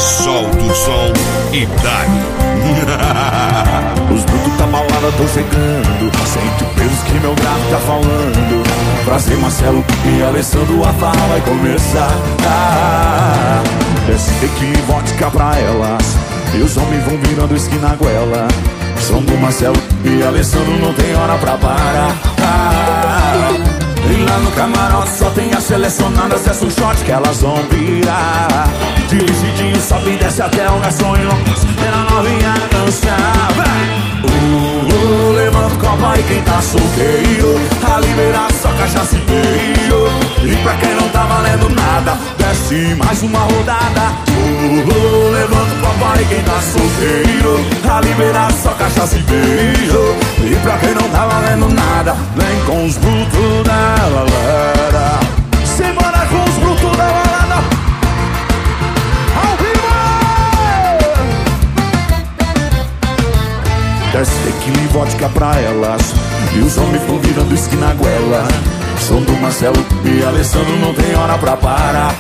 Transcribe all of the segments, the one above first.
Solta o som e dá-lhe. Os brutos da balada tão chegando, sente o peso que meu grave tá falando. Prazer, Marcelo e Alessandro, a farra vai começar. Desce tequila e vodka pra elas, e os homens vão virando esquina goela. Som do Marcelo e Alessandro, não tem hora pra parar. E lá no camarote só tem as selecionadas, desce um shot que elas vão virar. Dirigidinho, sobe e desce até o garçom enlouquece, vendo a novinha dançar. Levanta o copo aí quem tá solteiro, a liberar só cachaça e beijo. E pra quem não tá valendo nada, desce mais uma rodada. Levanta o copo aí quem tá solteiro, a liberar só cachaça e beijo. E pra quem não tá valendo nada, vem com os brutos da balada. Simbora com os brutos da balada, ao vivo! Desce tequila e vodka pra elas, e os homens vão virando esquina goela. Som do Marcelo e Alessandro, não tem hora pra parar.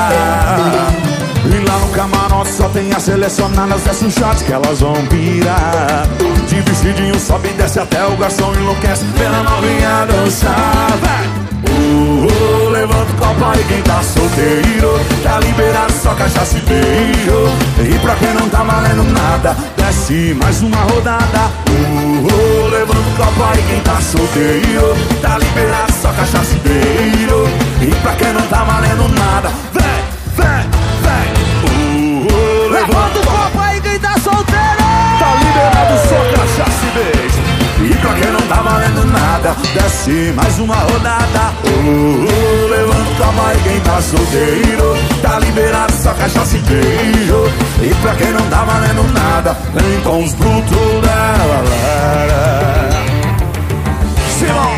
E lá no camarote só tem as selecionadas, desce um shot que elas vão virar. De vestidinho sobe e desce até o garçom enlouquece, pela novinha dançar. Levanta o copo aí quem tá solteiro, tá liberado só cachaça e beijo. E pra quem não tá valendo nada, desce mais uma rodada. Levanta o copo aí quem tá solteiro, tá liberado só cachaça e beijo. E pra quem não tá valendo nada, vem, vem, vem. Levanta o copo aí quem tá solteiro, tá liberado só cachaça e beijo. E pra quem não tá valendo nada, desce mais uma rodada. Levanta o copo aí quem tá solteiro, tá liberado só cachaça e beijo. E pra quem não tá valendo nada, vem com os brutos da balada. Simão,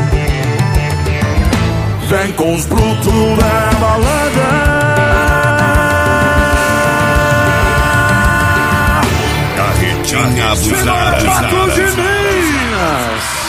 vem com os brutos da balada. Carretinha abusada. Patrão de Minas.